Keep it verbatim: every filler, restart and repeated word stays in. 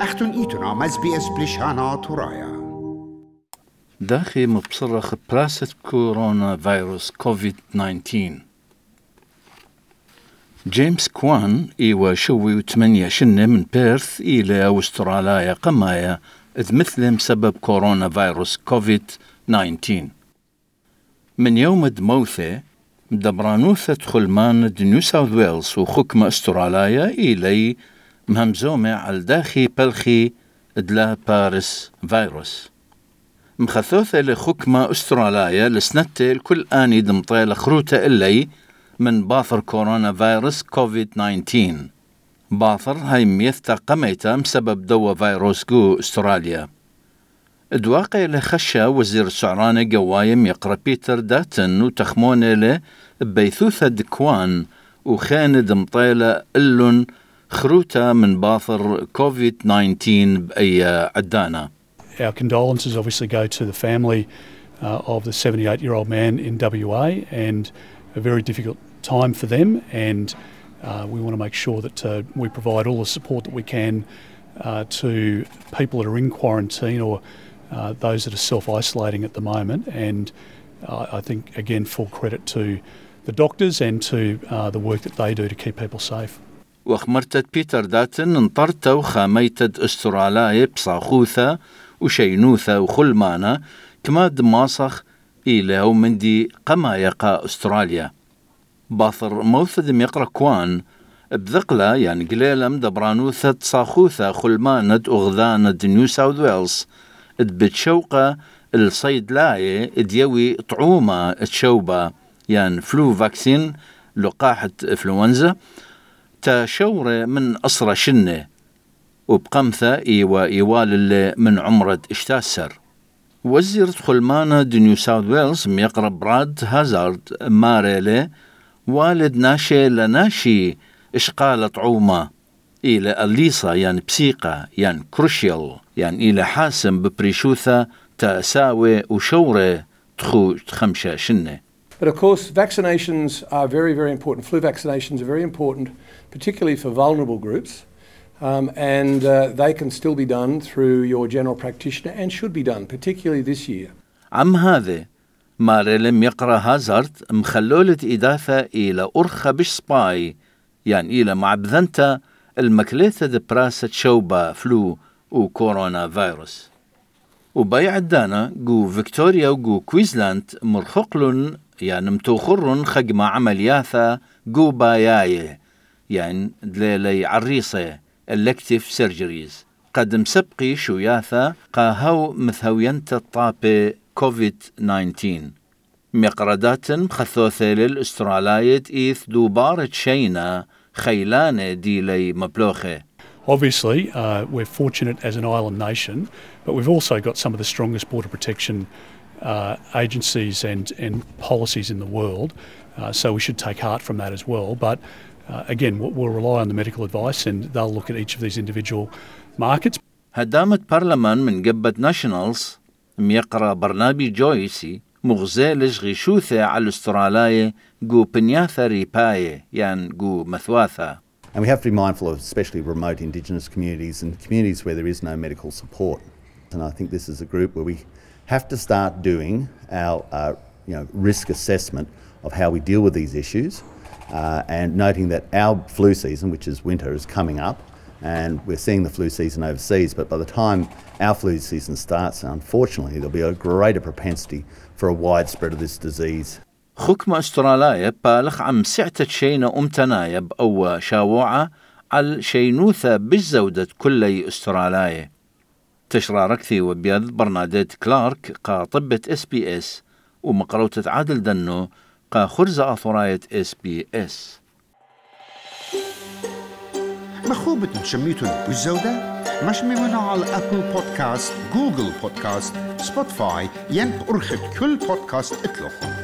أختن إيتنا مز بي إس بلشانا ترايا داخي مبصرخ براسة كورونا فيروس كوفيد تسعة عشر. جيمس كوان إيوا شوي وثمانية شنة من بيرث إلى أستراليا قمايا إذ مثلهم سبب كورونا فيروس كوفيد تسعة عشر. من يوم دموثة مدبرانوثة خلمان نيو ساوث ويلز وخكمة استراليا إلي مهمزومة على داخي بلخي إدلا باريس فيروس. مخثوثة لخكمة استراليا لسنتة الكل آني دمطيل خروتة إلي من باثر كورونا فيروس كوفيد تسعة عشر. باثر هاي ميثتا قميتا مسبب دوا فيروس جو استراليا. ادواقع لخشة وزير السعرانة قوايم يقرأ بيتر داتن وتخمونه له بيثوثة دكوان وخان دمطيلة إلون خروتا من باثر كوفيد تسعة عشر بأي عدانا. Our condolences obviously go to the family uh, of the seventy-eight-year-old man in W A, and a very difficult time for them, and uh, we want to make sure that uh, we provide all the support that we can uh, to people that are in quarantine or uh, those that are self-isolating at the moment, and uh, I think again full credit to the doctors and to uh, the work that they do to keep people safe. وخمرتت بيتر داتن انطرتا وخاميتد استراليا بصاخوثة وشينوثة وخلمانة كما دماصخ إلى ومندي قمايقا استراليا. باثر موثد يقرأ كوان بذقلة يعني قليلة مدبرانوثة صاخوثة خلمانة أغذانة نيو ساوث ويلز ادبتشوقة الصيدلاية اديوي طعومة تشوبة يعني فلو فاكسين لقاحة إنفلونزا تشورة من أسرى شنة وبقمثة إيوا إيوال اللي من عمرة اشتاسر. وزير خلمانة نيو ساوث ويلز ميقرب براد هازارد ماريلي والد ناشي لناشي إشقالة طعومة إلى الليصة يعني بسيقة يعني كروشيال يعني إلى حاسم ببريشوثة تأساوي وشورة تخو خمشة شنة. But of course, vaccinations are very, very important. Flu vaccinations are very important, particularly for vulnerable groups, um, and uh, they can still be done through your general practitioner and should be done, particularly this year. عم هذا ماريلم يقرأ هازارد مخلولة إداثة إلى أرخة بش سباي يعني إلى معبذنتا المكليثة دبراسة شوبة فلو وكورونا فيروس. وبايع الدانا جو فيكتوريا وجو كويزلاند مرخقلن يعني متوخرن خجمة عملياثة جو باياية يعني دليلي عريصة elective surgeries قد مسبقي شوياثة قاهو مثوينت الطابة كوفيد تسعة عشر. مقردات مخثوثة للأسترالية إيث دوبارة شينا خيلانة ديلي مبلوخة. Obviously, uh, we're fortunate as an island nation, but we've also got some of the strongest border protection uh, agencies and, and policies in the world, uh, so we should take heart from that as well. But uh, again, we'll, we'll rely on the medical advice and they'll look at each of these individual markets. هدامة برلمان من قبة ناشونالز ميقرأ برنابي جويسي مغزالج غيشوثة على الأسترالية جو بنياثة ريباية يعني جو مثواثة. And we have to be mindful of especially remote Indigenous communities and communities where there is no medical support. And I think this is a group where we have to start doing our uh, you know, risk assessment of how we deal with these issues uh, and noting that our flu season, which is winter, is coming up and we're seeing the flu season overseas, but by the time our flu season starts, unfortunately, there'll be a greater propensity for a widespread of this disease. خكمة استراليا بالخ عم سعتت شينا أمتنايب أو شاوعة على شينوثة بالزودة كلي استراليا. تشراركثي وبيض برناديت كلارك قا طبة اس بي اس ومقروتة عادل دنو قا خرزة أثراية اس بي اس. مخوبة نشميتون بالزودة مش ممنوع على أبل بودكاست، جوجل بودكاست، سبوتفاي، ين أرخد كل بودكاست اطلقوا.